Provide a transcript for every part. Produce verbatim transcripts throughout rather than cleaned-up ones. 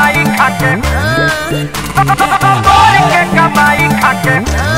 कमाई खाके कमर के कमाई खाके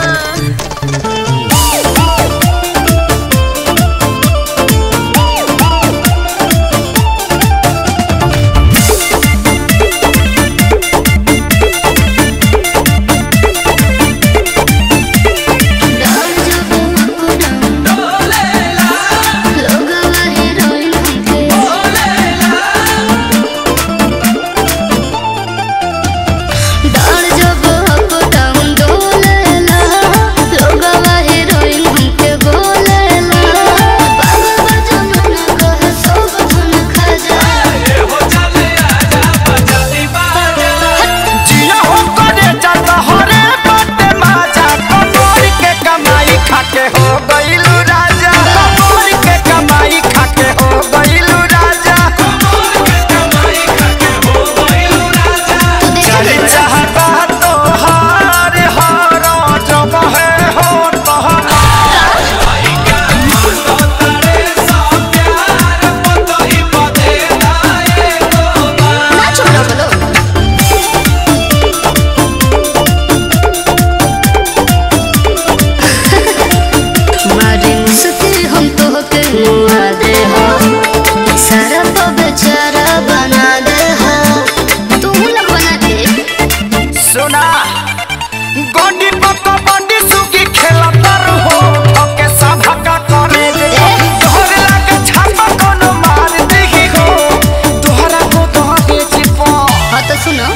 गोंडी पप्पा बंडी सुकी खेला तर हो ओके सभा का करे दे तोहरे लागे छापा कोनो मार देही हो तोहरा को तो बेची पो हां तो सुनो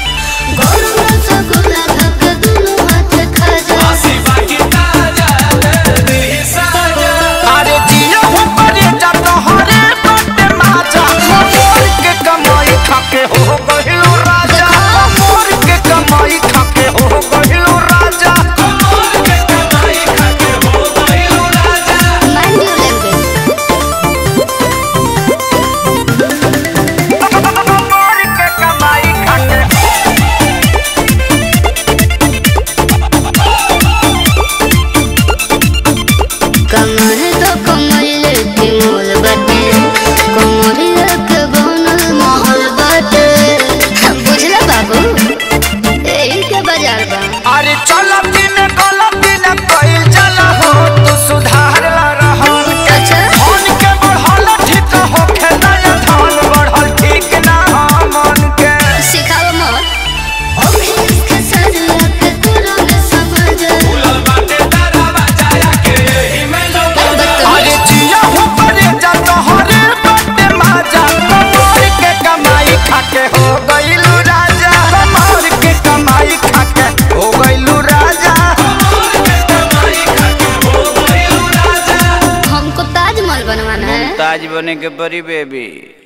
गोरु रसगुल्ला धक दुनु हाथ खजा आसी बाकी ताजा दे साजा अरे जिया हो परे जा तोहरे बटे माजा मोर के कमाई खाके हो गइलो राजा मोर के कमाई खाके हो गइलो राजा मोर के कमाई खाके हो गइलो राजा माइंड योर लैंग्वेज मोर के कमाई खाके कमर तो कमर के मोल बटे कमरिया के बनल महल बटे बुझला बाबू एही के बाजार बा अरे चलती में गलती न कइल चला हो तू सुधार ला रहन के अच्छा मन के बढ़ल ठीक होखे नया धन बढ़ल ठीक ना मन के सिखाओ मत अभी के सजला के तोरा में समझ फूलल बाटे तारा बजाया के एही में लो अरे जिया हो परे जा तोहरे बटे माजा कमर के कमाई खाके हो गइलू राजा कमर के कमाई खाके हो गइलू राजा कमर के कमाई खाके हो गइलू राजा हमको ताजमहल बनवाना है ताज बने के परी बेबी।